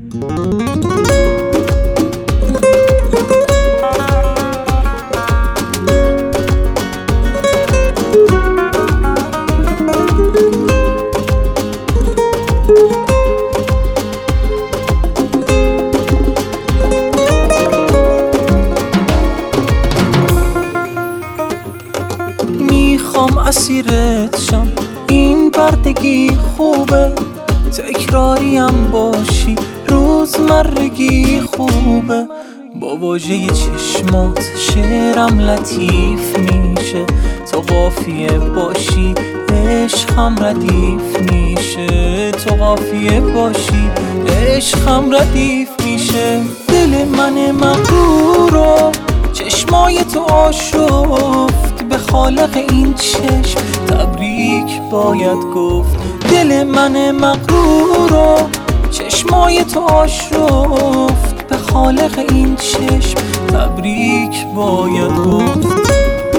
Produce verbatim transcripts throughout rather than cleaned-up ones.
میخوام اسیرت شم، این بردگی خوبه، تکراریم باشی روزمرگی خوبه. با واژه چشمات شعرم لطیف میشه، تو قافیه باشی عشقم ردیف میشه، تو قافیه باشی عشقم ردیف میشه. دل من مغرورو چشمای تو آشفت، به خالق این چشم تبریک باید گفت. دل من مغرورو چشمای تو آشفت، به خالق این چشم تبریک باید گفت.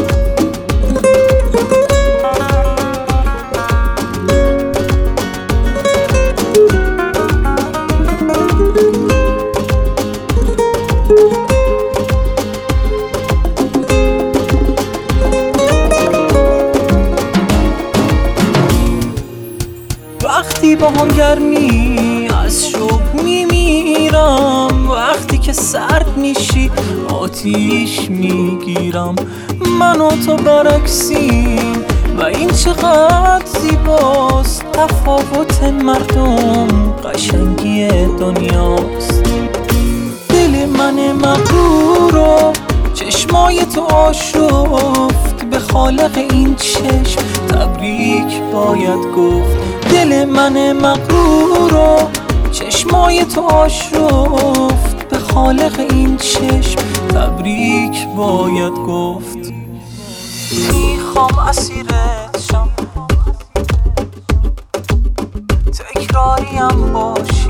وقتی با هم گرمی از شوق میمیرم، وقتی که سرد میشی آتیش میگیرم. من و تو برعکسیم و این چقدر زیباست، تفاوت مردم قشنگی دنیاست. دل من مغرورو چشمای تو آشفت، به خالق این چشم تبریک باید گفت. دل من مغرورو چشمای تو آشفت، به خالق این چشم تبریک باید گفت. میخوام اسیرت شم، تکراریم باشی